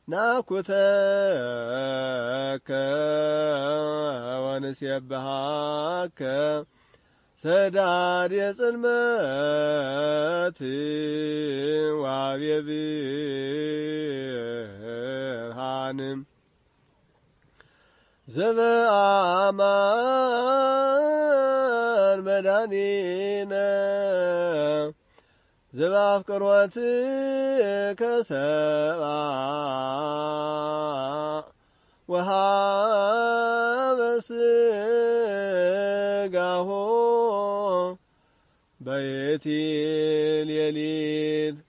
ናኩተከ ወንሴብሐከ ሰዳድ የጽልመት ዋብየ ብርሃን ዘበአማን መድኃኒነ ዘበአፍቅሮትከ ሰብአ ወሃበ ሥጋሁ በየቲ ሌሊት